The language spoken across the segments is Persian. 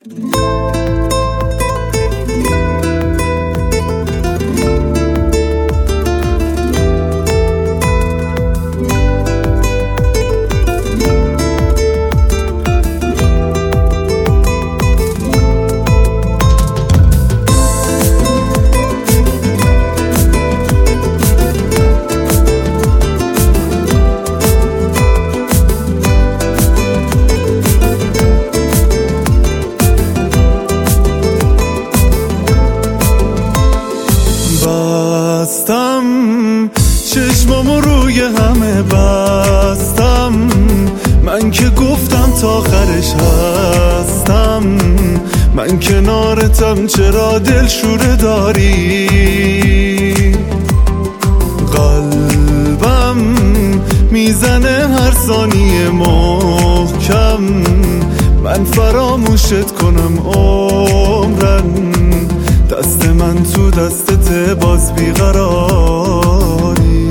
بستم چشمامو روی همه بستم، من که گفتم تا آخرش هستم، من کنارتم چرا دلشوره داری؟ قلبم میزنه هر ثانیه محکم، من فراموشت کنم عمرن، دست من تو دستت باز بیقراری.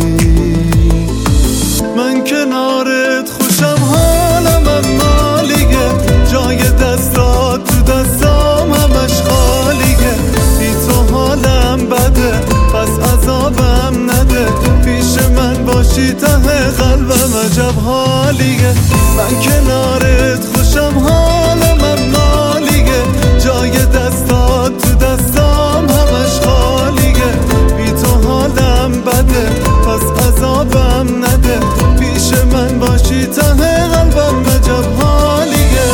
من کنارت خوشم حالم اما لیگه، جای دستات تو دستام همش خالیه، بی تو حالم بده پس عذابم نده، پیش من باشی ته قلبم عجب حالیه. من کنارت خوشم حالم اما لیگه، جای دستات تو دستام همش خالیه، بی تو حالم بده پس عذابم نده، پیش من باشی ته قلبم عجب حالیه.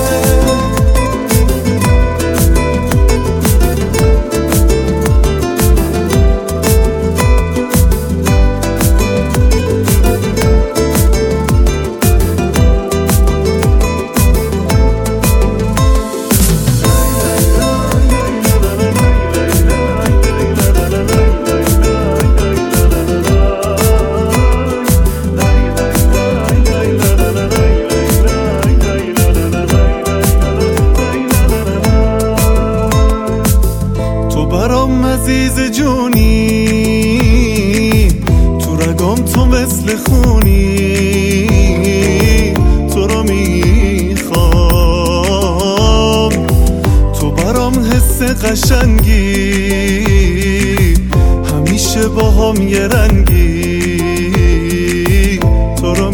برام عزیز جونی، تو رگام تو مثل خونی، تو رو میخوام، تو برام حس قشنگی، همیشه با هم یه رنگی، تو رو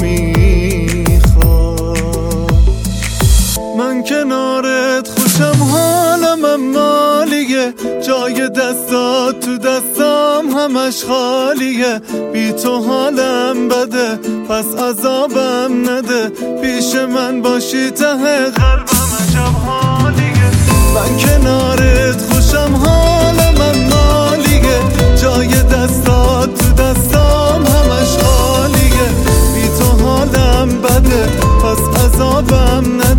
میخوام. من کنارت خوشم حالم اما لیگه، جای دستات تو دستام همش خالیه، بی تو حالم بده پس عذابم نده، پیش من باشی ته قلبم عجب حالیه. من کنارت خوشم حالم اما لیگه، جای دستات تو دستام همش خالیه، بی تو حالم بده پس عذابم نده،